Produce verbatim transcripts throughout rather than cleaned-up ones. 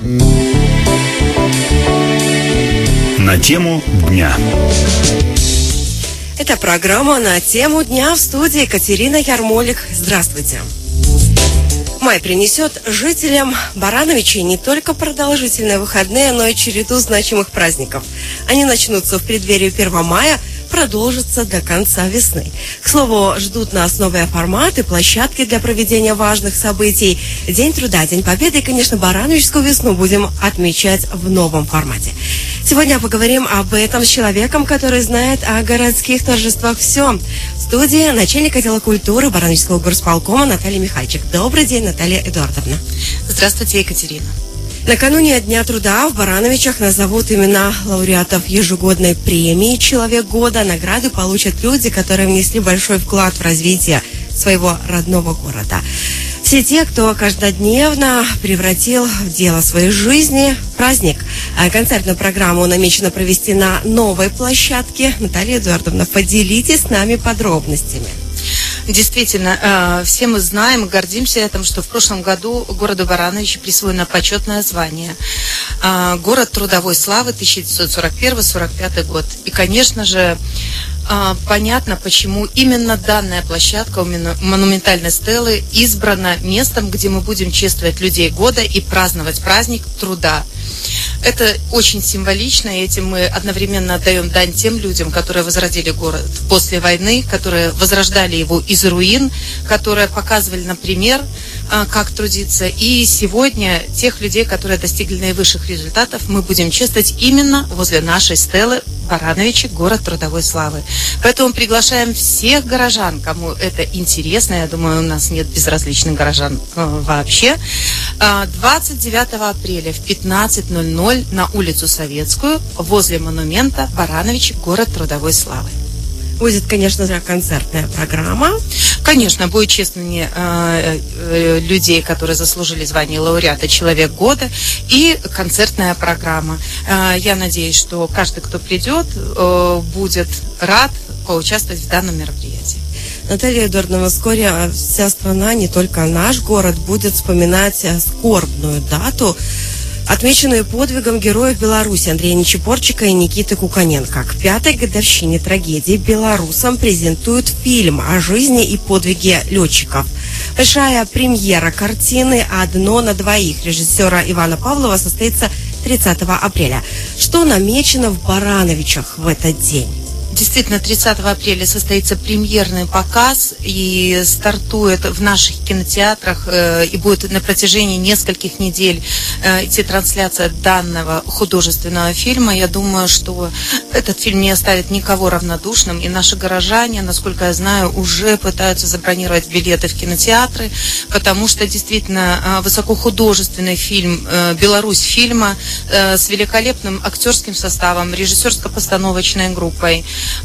На тему дня. Это программа «На тему дня», в студии Екатерина Ярмолик. Здравствуйте. Май принесет жителям Барановичей не только продолжительные выходные, но и череду значимых праздников. Они начнутся в преддверии первого мая, продолжатся до конца весны. К слову, ждут нас новые форматы, площадки для проведения важных событий. День труда, День Победы и, конечно, Барановичскую весну будем отмечать в новом формате. Сегодня поговорим об этом с человеком, который знает о городских торжествах все. В студии начальник отдела культуры Барановичского горсполкома Наталья Михальчик. Добрый день, Наталья Эдуардовна. Здравствуйте, Екатерина. Накануне Дня труда в Барановичах назовут имена лауреатов ежегодной премии «Человек года». Награды получат люди, которые внесли большой вклад в развитие своего родного города. Все те, кто каждодневно превратил в дело своей жизни праздник. А концертную программу намечено провести на новой площадке. Наталья Эдуардовна, поделитесь с нами подробностями. Действительно, все мы знаем и гордимся этим, что в прошлом году городу Барановичи присвоено почетное звание «Город трудовой славы» тысяча девятьсот сорок первый — сорок пятый год. И, конечно же, понятно, почему именно данная площадка у монументальной стелы избрана местом, где мы будем чествовать людей года и праздновать праздник труда. Это очень символично, и этим мы одновременно отдаем дань тем людям, которые возродили город после войны, которые возрождали его из руин, которые показывали, например, как трудиться. И сегодня тех людей, которые достигли наивысших результатов, мы будем чествовать именно возле нашей стелы Барановичи, город трудовой славы. Поэтому приглашаем всех горожан, кому это интересно. Я думаю, у нас нет безразличных горожан э, вообще. двадцать девятого апреля в пятнадцать ноль ноль на улицу Советскую возле монумента Барановичи, город трудовой славы. Будет, конечно же, концертная программа. Конечно, будет чествование э, э, людей, которые заслужили звание лауреата «Человек года», и концертная программа. Э, я надеюсь, что каждый, кто придет, э, будет рад поучаствовать в данном мероприятии. Наталья Эдуардовна, вскоре вся страна, не только наш город, будет вспоминать скорбную дату, отмеченную подвигом героев Беларуси Андрея Нечипорчика и Никиты Куканенко. К пятой годовщине трагедии белорусам презентуют фильм о жизни и подвиге летчиков. Большая премьера картины «Одно на двоих» режиссера Ивана Павлова состоится тридцатого апреля. Что намечено в Барановичах в этот день? Действительно, тридцатого апреля состоится премьерный показ и стартует в наших кинотеатрах э, и будет на протяжении нескольких недель э, идти трансляция данного художественного фильма. Я думаю, что этот фильм не оставит никого равнодушным, и наши горожане, насколько я знаю, уже пытаются забронировать билеты в кинотеатры, потому что действительно э, высокохудожественный фильм э, «Беларусь» фильма э, с великолепным актерским составом, режиссерско-постановочной группой.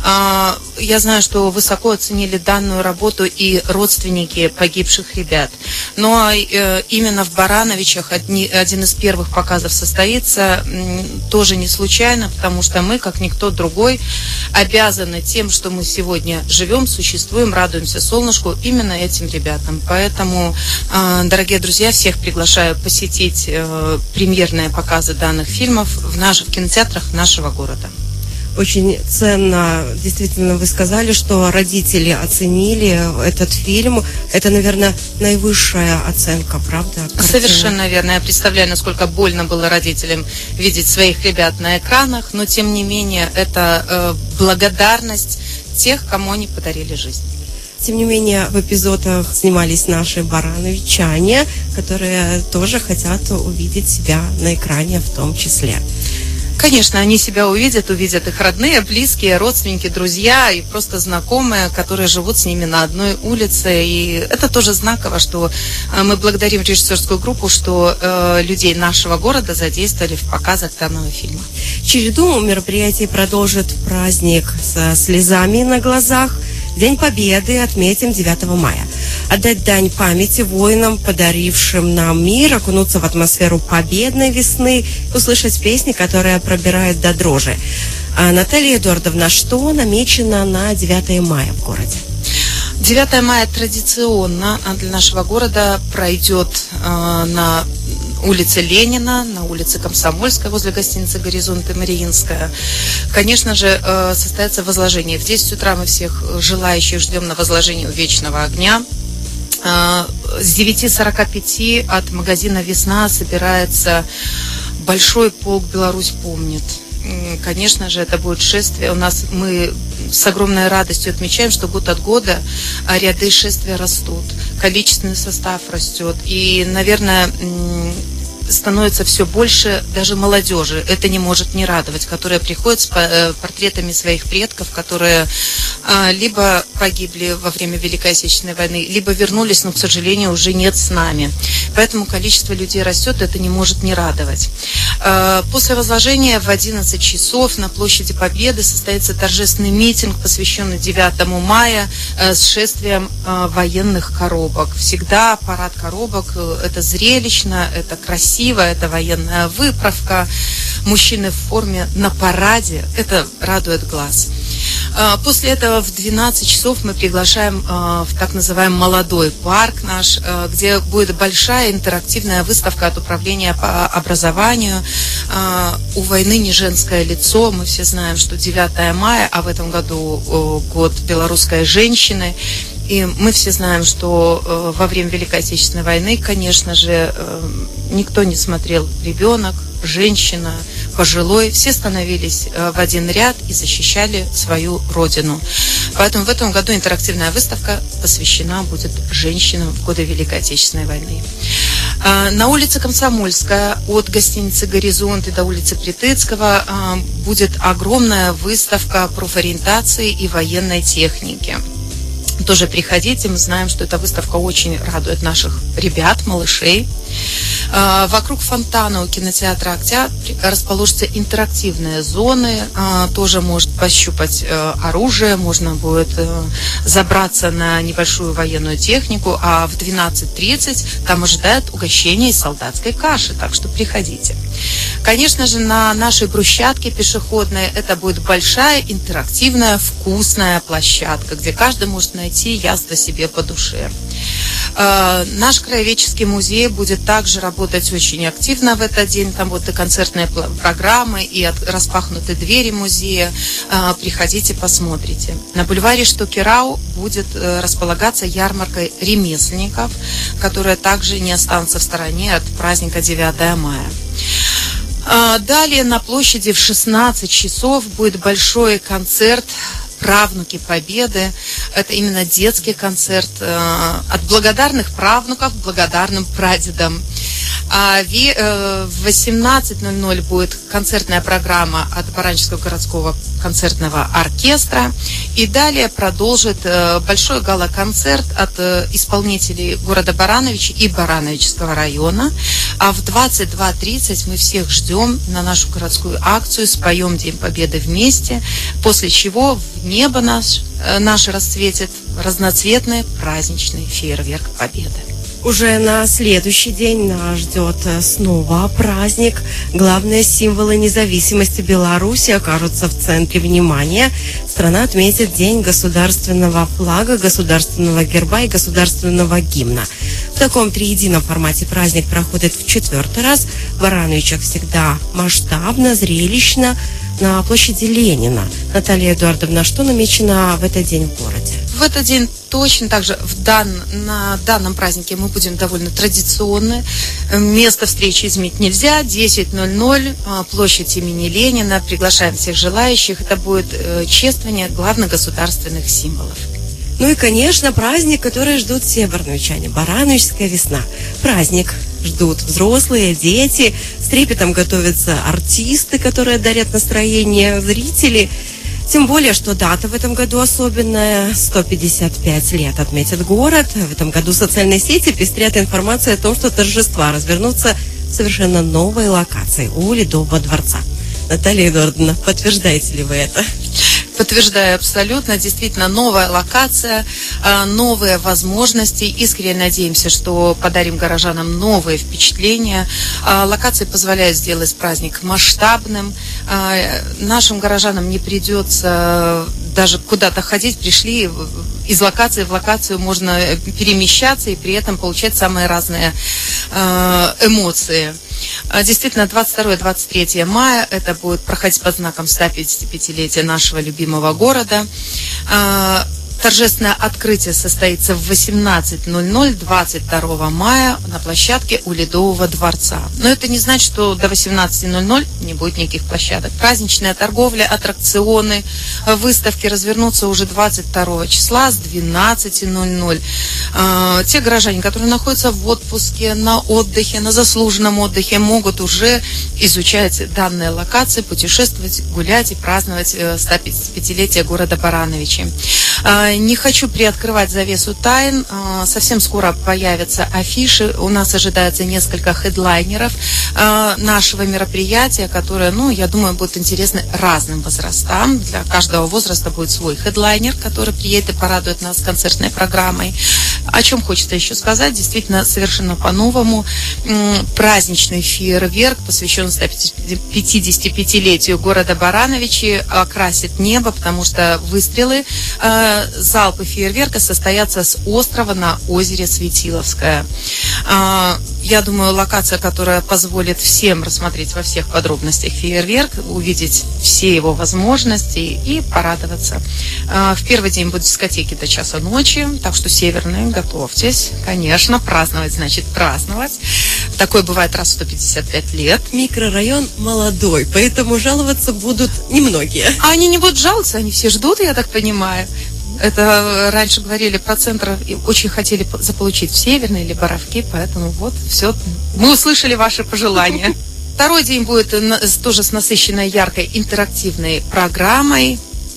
Я знаю, что высоко оценили данную работу и родственники погибших ребят. Но именно в Барановичах один из первых показов состоится тоже не случайно, потому что мы, как никто другой, обязаны тем, что мы сегодня живем, существуем, радуемся солнышку, именно этим ребятам. Поэтому, дорогие друзья, всех приглашаю посетить премьерные показы данных фильмов в наших кинотеатрах нашего города. Очень ценно, действительно, вы сказали, что родители оценили этот фильм. Это, наверное, наивысшая оценка, правда? Картина? Совершенно верно. Я представляю, насколько больно было родителям видеть своих ребят на экранах, но, тем не менее, это э, благодарность тех, кому они подарили жизнь. Тем не менее, в эпизодах снимались наши барановичане, которые тоже хотят увидеть себя на экране в том числе. Конечно, они себя увидят, увидят их родные, близкие, родственники, друзья и просто знакомые, которые живут с ними на одной улице. И это тоже знаково, что мы благодарим режиссерскую группу, что э, людей нашего города задействовали в показах данного фильма. Череду мероприятий продолжит праздник со слезами на глазах. День Победы отметим девятого мая. Отдать дань памяти воинам, подарившим нам мир, окунуться в атмосферу победной весны, услышать песни, которые пробирают до дрожи. А, Наталья Эдуардовна, что намечено на девятое мая в городе? девятое мая традиционно для нашего города пройдет э, на улице Ленина, на улице Комсомольская, возле гостиницы «Горизонт» и Мариинская. Конечно же, состоится возложение. В десять утра мы всех желающих ждем на возложение у Вечного огня. С девяти сорока пяти от магазина «Весна» собирается большой полк «Беларусь помнит». Конечно же, это будет шествие. У нас мы с огромной радостью отмечаем, что год от года ряды шествия растут, количественный состав растет. И, наверное, становится все больше даже молодежи. Это не может не радовать, которая приходит с портретами своих предков, которые либо погибли во время Великой Отечественной войны, либо вернулись, но, к сожалению, уже нет с нами. Поэтому количество людей растет, это не может не радовать. После возложения в одиннадцать часов на площади Победы состоится торжественный митинг, посвященный девятому мая, с шествием военных коробок. Всегда парад коробок – это зрелищно, это красиво, это военная выправка. Мужчины в форме на параде – это радует глаз. После этого в двенадцать часов мы приглашаем в так называемый молодой парк наш, где будет большая интерактивная выставка от управления по образованию. У войны не женское лицо. Мы все знаем, что девятое мая, а в этом году год белорусской женщины. И мы все знаем, что во время Великой Отечественной войны, конечно же, никто не смотрел ребенок, женщина, пожилой, все становились в один ряд и защищали свою родину. Поэтому в этом году интерактивная выставка посвящена будет женщинам в годы Великой Отечественной войны. На улице Комсомольская от гостиницы «Горизонт» и до улицы Притыцкого будет огромная выставка профориентации и военной техники. Тоже приходите, мы знаем, что эта выставка очень радует наших ребят, малышей. Вокруг фонтана у кинотеатра «Октябрь» расположатся интерактивные зоны. Тоже может пощупать оружие, можно будет забраться на небольшую военную технику, а в двенадцать тридцать там ожидает угощение из солдатской каши, так что приходите. Конечно же, на нашей брусчатке пешеходной это будет большая интерактивная вкусная площадка, где каждый может найти яство себе по душе. Наш краеведческий музей будет также работать очень активно в этот день. Там будут и концертные программы, и распахнуты двери музея. Приходите, посмотрите. На бульваре Штокерау будет располагаться ярмарка ремесленников, которая также не останется в стороне от праздника девятое мая. Далее на площади в шестнадцать часов будет большой концерт «Правнуки Победы». Это именно детский концерт от благодарных правнуков к благодарным прадедам. А в восемнадцать ноль ноль будет концертная программа от Баранческого городского концертного оркестра. И далее продолжит большой гала-концерт от исполнителей города Барановичи и Барановичского района. А в двадцать два тридцать мы всех ждем на нашу городскую акцию «Споем День Победы вместе», после чего в небо наш, наш расцветит разноцветный праздничный фейерверк Победы. Уже на следующий день нас ждет снова праздник. Главные символы независимости Беларуси окажутся в центре внимания. Страна отметит День государственного флага, государственного герба и государственного гимна. В таком триедином формате праздник проходит в четвертый раз. В Барановичах всегда масштабно, зрелищно. На площади Ленина. Наталья Эдуардовна, что намечено в этот день в городе? В этот день точно так же в дан, на данном празднике мы будем довольно традиционны. Место встречи изменить нельзя. десять ноль ноль, площадь имени Ленина. Приглашаем всех желающих. Это будет чествование главных государственных символов. Ну и, конечно, праздник, который ждут все барановичане. Барановичская весна. Праздник ждут взрослые, дети. С трепетом готовятся артисты, которые дарят настроение, зрители. Тем более, что дата в этом году особенная. сто пятьдесят пять лет отметит город. В этом году социальные сети пестрят информацией о том, что торжества развернутся в совершенно новой локации у Ледового дворца. Наталья Эдуардовна, подтверждаете ли вы это? Подтверждаю абсолютно. Действительно, новая локация, новые возможности. Искренне надеемся, что подарим горожанам новые впечатления. Локация позволяет сделать праздник масштабным. Нашим горожанам не придется даже куда-то ходить. Пришли из локации в локацию можно перемещаться и при этом получать самые разные эмоции. Действительно, двадцать второе — двадцать третье мая это будет проходить под знаком сто пятидесятипятилетия нашего любимого города. Торжественное открытие состоится в восемнадцать ноль ноль двадцать второго мая на площадке у Ледового дворца. Но это не значит, что до восемнадцати ноль ноль не будет никаких площадок. Праздничная торговля, аттракционы, выставки развернутся уже двадцать второго числа с двенадцати ноль ноль. Те горожане, которые находятся в отпуске, на отдыхе, на заслуженном отдыхе, могут уже изучать данные локации, путешествовать, гулять и праздновать сто пятидесятипятилетие города Барановичи. Не хочу приоткрывать завесу тайн. Совсем скоро появятся афиши. У нас ожидается несколько хедлайнеров нашего мероприятия, которые, ну, я думаю, будут интересны разным возрастам. Для каждого возраста будет свой хедлайнер, который приедет и порадует нас концертной программой. О чем хочется еще сказать, действительно, совершенно по-новому. Праздничный фейерверк, посвященный сто пятидесятипятилетию города Барановичи, окрасит небо, потому что выстрелы, залпы фейерверка состоятся с острова на озере Светиловское. Я думаю, локация, которая позволит всем рассмотреть во всех подробностях фейерверк, увидеть все его возможности и порадоваться. В первый день будут дискотеки до часа ночи, так что северные, готовьтесь, конечно, праздновать значит праздновать. Такое бывает раз в сто пятьдесят пять лет. Микрорайон молодой, поэтому жаловаться будут немногие. А они не будут жаловаться, они все ждут, я так понимаю. Это раньше говорили про центр, и очень хотели заполучить в Северный или Боровки, поэтому вот все, мы услышали ваши пожелания. Второй день будет тоже с насыщенной, яркой, интерактивной программой.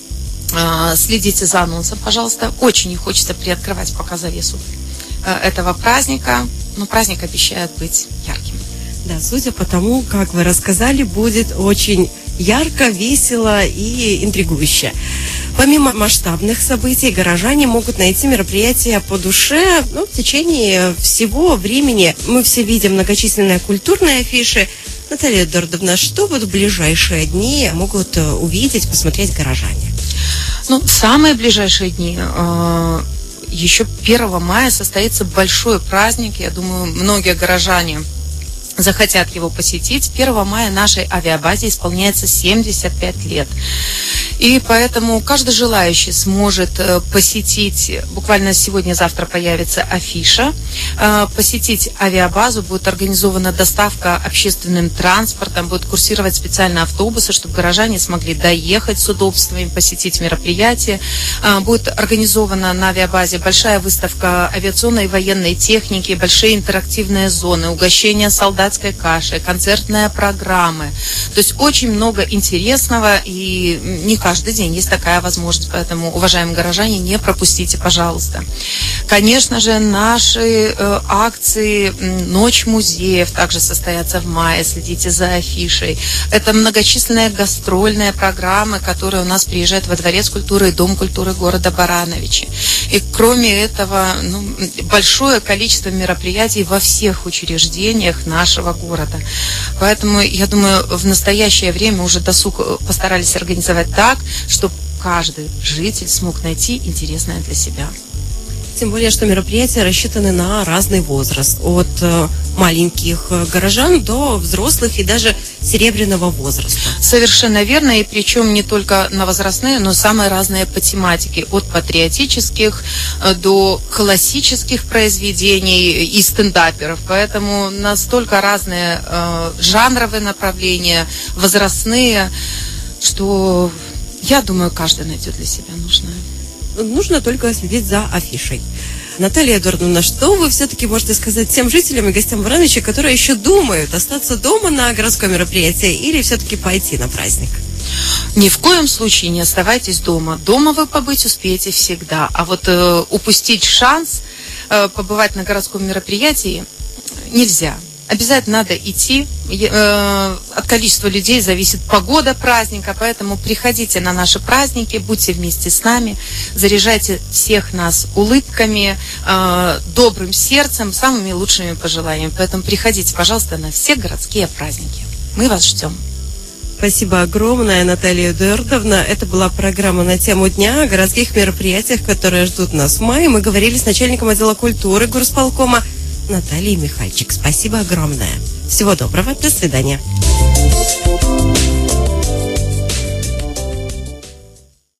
Следите за анонсом, пожалуйста. Очень не хочется приоткрывать пока завесу этого праздника, но праздник обещает быть ярким. Да, судя по тому, как вы рассказали, будет очень ярко, весело и интригующе. Помимо масштабных событий, горожане могут найти мероприятия по душе, ну, в течение всего времени. Мы все видим многочисленные культурные афиши. Наталья Эдуардовна, что вот в ближайшие дни могут увидеть, посмотреть горожане? Ну, самые ближайшие дни... Э- Еще первого мая состоится большой праздник. Я думаю, многие горожане захотят его посетить. первого мая нашей авиабазе исполняется семьдесят пять лет. И поэтому каждый желающий сможет посетить, буквально сегодня-завтра появится афиша, посетить авиабазу, будет организована доставка общественным транспортом, будут курсировать специальные автобусы, чтобы горожане смогли доехать с удобствами, посетить мероприятие. Будет организована на авиабазе большая выставка авиационной и военной техники, большие интерактивные зоны, угощения солдатской кашей, концертные программы. То есть очень много интересного, и не каждый день есть такая возможность, поэтому, уважаемые горожане, не пропустите, пожалуйста. Конечно же, наши э, акции «Ночь музеев» также состоятся в мае, следите за афишей. Это многочисленные гастрольные программы, которые у нас приезжают во Дворец культуры и Дом культуры города Барановичи. И кроме этого, ну, большое количество мероприятий во всех учреждениях нашего города. Поэтому, я думаю, в настоящее время уже досуг постарались организовать так, чтобы каждый житель смог найти интересное для себя. Тем более, что мероприятия рассчитаны на разный возраст. От э, маленьких горожан до взрослых и даже серебряного возраста. Совершенно верно. И причем не только на возрастные, но самые разные по тематике. От патриотических до классических произведений и стендаперов. Поэтому настолько разные э, жанровые направления, возрастные, что, я думаю, каждый найдет для себя нужное. Нужно только следить за афишей. Наталья Эдуардовна, что вы все-таки можете сказать тем жителям и гостям Барановича, которые еще думают, остаться дома на городское мероприятие или все-таки пойти на праздник? Ни в коем случае не оставайтесь дома. Дома вы побыть успеете всегда. А вот э, упустить шанс э, побывать на городском мероприятии нельзя. Обязательно надо идти. От количества людей зависит погода праздника, поэтому приходите на наши праздники, будьте вместе с нами, заряжайте всех нас улыбками, добрым сердцем, самыми лучшими пожеланиями. Поэтому приходите, пожалуйста, на все городские праздники. Мы вас ждем. Спасибо огромное, Наталья Эдуардовна. Это была программа на тему дня о городских мероприятиях, которые ждут нас в мае. Мы говорили с начальником отдела культуры горосполкома Натальей Михальчик. Спасибо огромное. Всего доброго. До свидания.